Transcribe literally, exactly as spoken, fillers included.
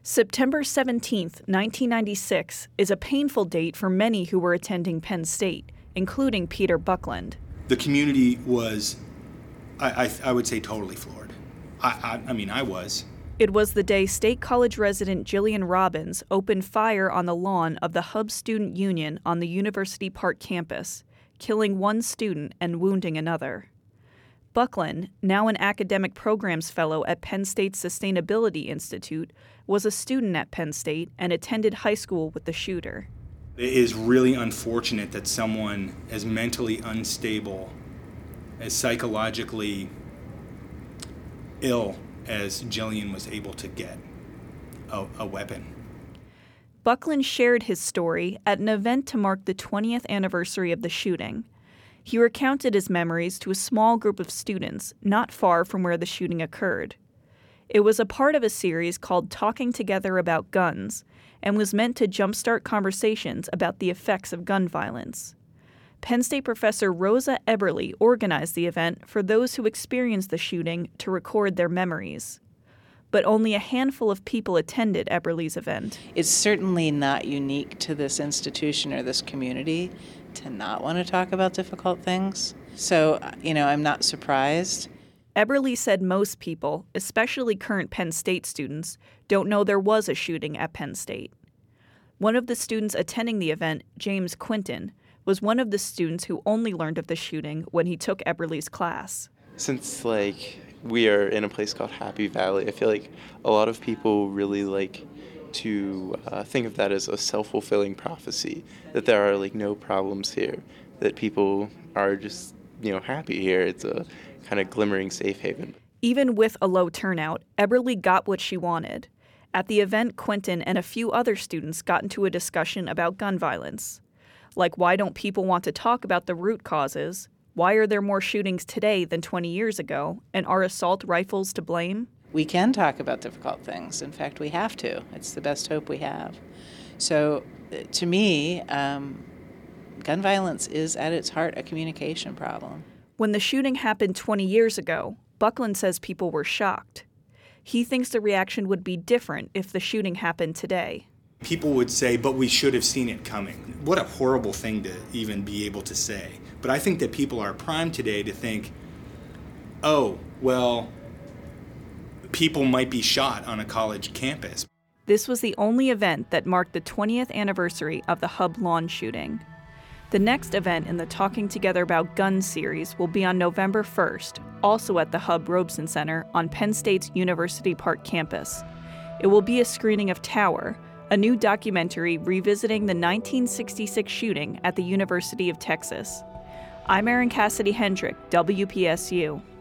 September seventeenth, nineteen ninety-six, is a painful date for many who were attending Penn State, including Peter Buckland. The community was, I, I, I would say, totally floored. I, I, I mean, I was. It was the day State College resident Jillian Robbins opened fire on the lawn of the Hub Student Union on the University Park campus, killing one student and wounding another. Buckland, now an academic programs fellow at Penn State's Sustainability Institute, was a student at Penn State and attended high school with the shooter. It is really unfortunate that someone as mentally unstable, as psychologically ill as Jillian was able to get a, a weapon. Buckland shared his story at an event to mark the twentieth anniversary of the shooting. He recounted his memories to a small group of students not far from where the shooting occurred. It was a part of a series called Talking Together About Guns and was meant to jumpstart conversations about the effects of gun violence. Penn State professor Rosa Eberly organized the event for those who experienced the shooting to record their memories. But only a handful of people attended Eberly's event. It's certainly not unique to this institution or this community to not want to talk about difficult things. So, you know, I'm not surprised. Eberly said most people, especially current Penn State students, don't know there was a shooting at Penn State. One of the students attending the event, James Quinton, was one of the students who only learned of the shooting when he took Eberly's class. Since, like, we are in a place called Happy Valley, I feel like a lot of people really like to uh, think of that as a self-fulfilling prophecy, that there are, like, no problems here, that people are just, you know, happy here. It's a kind of glimmering safe haven. Even with a low turnout, Eberly got what she wanted. At the event, Quinton and a few other students got into a discussion about gun violence. Like, why don't people want to talk about the root causes? Why are there more shootings today than twenty years ago? And are assault rifles to blame? We can talk about difficult things. In fact, we have to. It's the best hope we have. So, to me, um, gun violence is at its heart a communication problem. When the shooting happened twenty years ago, Buckland says people were shocked. He thinks the reaction would be different if the shooting happened today. People would say, but we should have seen it coming. What a horrible thing to even be able to say. But I think that people are primed today to think, oh, well, people might be shot on a college campus. This was the only event that marked the twentieth anniversary of the Hub lawn shooting. The next event in the Talking Together About Guns series will be on November first, also at the Hub Robeson Center on Penn State's University Park campus. It will be a screening of Tower, a new documentary revisiting the nineteen sixty-six shooting at the University of Texas. I'm Erin Cassidy Hendrick, W P S U.